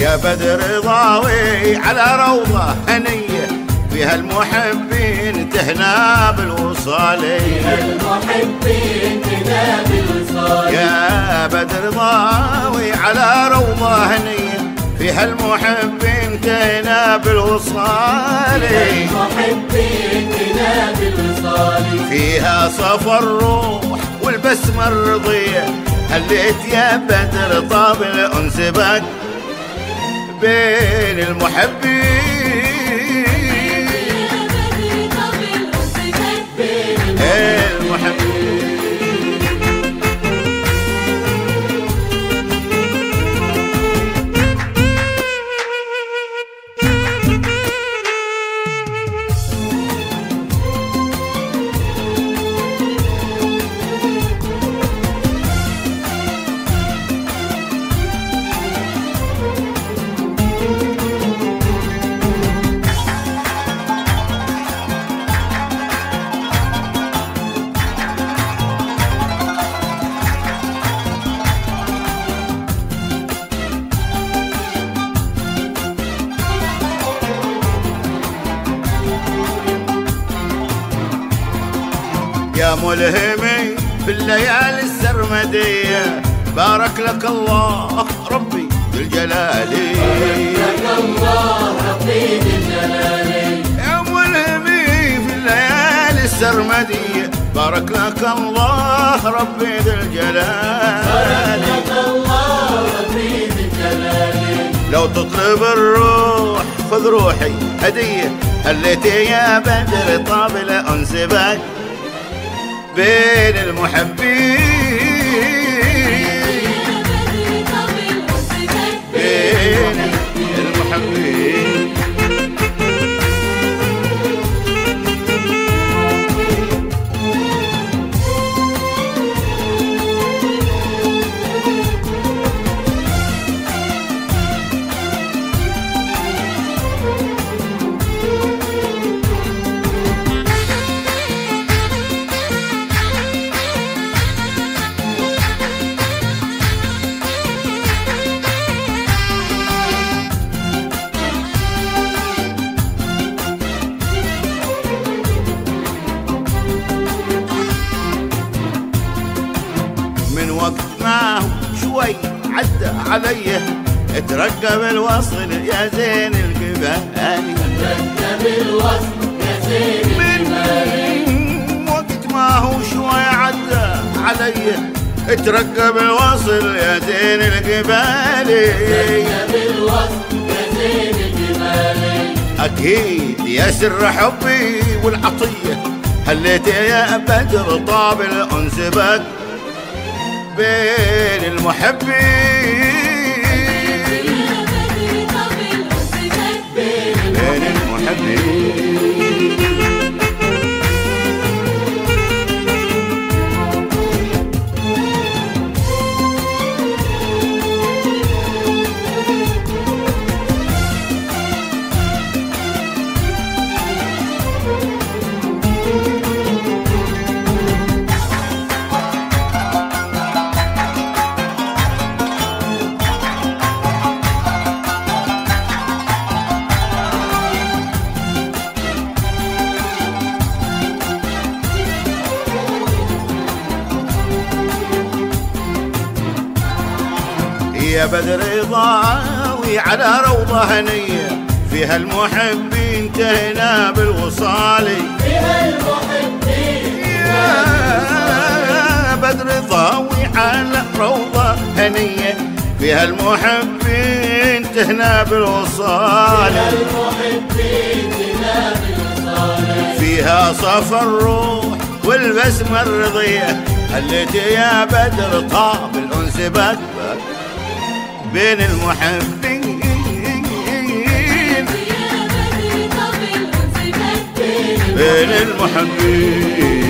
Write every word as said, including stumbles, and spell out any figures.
يا بدر ضاوي على روضة هنية فيها المحبين تهنا بالوصال، فيها المحبين تهنا بالوصال. يا بدر ضاوي على روضة هنية فيها المحبين تهنا بالوصال، فيها المحبين تهنا بالوصال. فيها صفى الروح والبسمة الرضية هليت يا بدر طاب الأنس بك بين المحبين. يا ملهمي بالليالي السرمدية بارك لك الله ربي ذي الجلال، بارك لك الله ربي ذي الجلال. يا ملهمي في الليالي السرمدية بارك لك الله ربي ذي الجلال، بارك لك الله ربي ذي الجلال. لو تطلب الروح خذ روحي هدية هليتي يا بدر طاب الأنس بك بين المحبين، بين المحبين. وقت ما شوي عدى علي اترقب الوصل يا زين القبال، ترقب الوصل يا زين القبال. وقت ما هو شوي عدى علي اترقب الوصل يا زين القبال، ترقب الوصل يا زين القبال. اكيد يا سر حبي والعطية هليت يا بدر طاب الأنس بك بين المحبين، بين المحبين. يا بدر ضاوي على روضة هنية فيها المحبين تهنا بالوصال، فيها المحبين يا بدر ضاوي على روضة هنية فيها المحبين تهنا بالوصال، فيها المحبين تهنا بالوصال. فيها صفى الروح والبسمة الرضية هليت يا بدر طاب الأنس بك بين المحبين، بين المحبين.